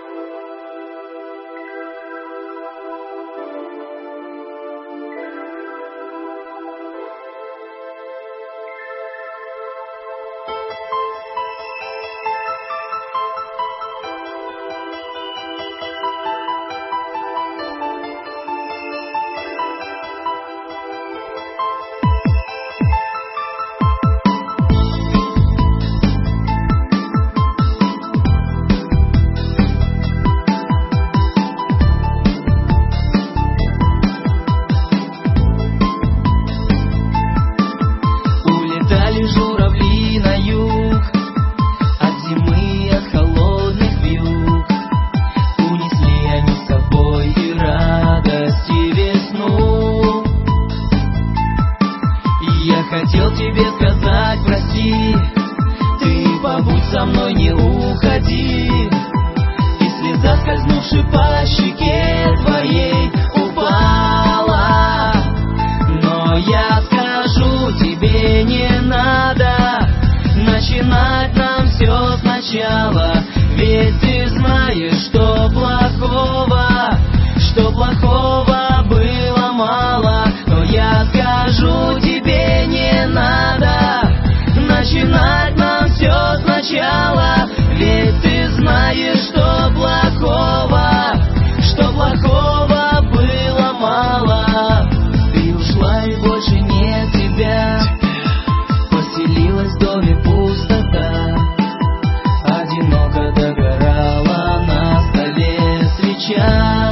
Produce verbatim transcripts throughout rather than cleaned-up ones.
Хотел тебе сказать прости, ты побудь со мной, не уходи. И слеза, скользнувши по щеке твоей, упала. Но я скажу тебе, не надо начинать нам все сначала. Ведь ты знаешь, что плохого, что плохого было мало. Но я скажу тебе, не надо начинать нам все сначала. Ведь ты знаешь, что плохого, что плохого было мало. Ты ушла и больше нет тебя, поселилась в доме пустота. Одиноко догорала на столе свеча.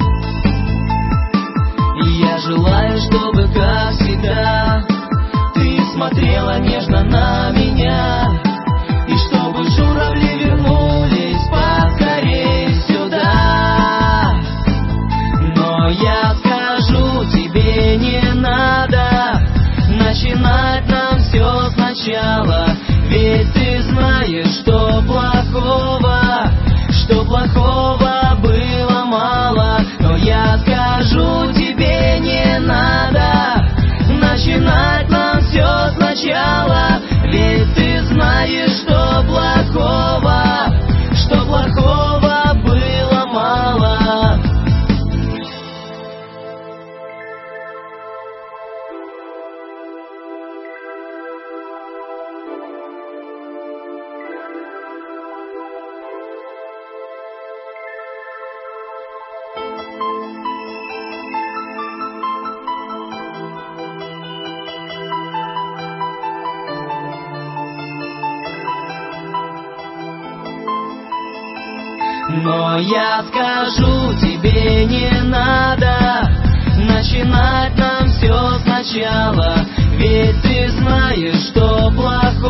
И я желаю, чтобы, как всегда, ты смотрела нежно на меня, и чтобы журавли вернулись поскорей сюда. Но я скажу тебе, не надо начинать нам все сначала. Ведь ты знаешь, что плохого, что плохого было мало. Но я скажу тебе, не надо начинать нам все сначала. Ведь ты знаешь, что плохого, что плохого было мало. Но я скажу тебе, не надо начинать нам все сначала. Ведь ты знаешь, что плохого,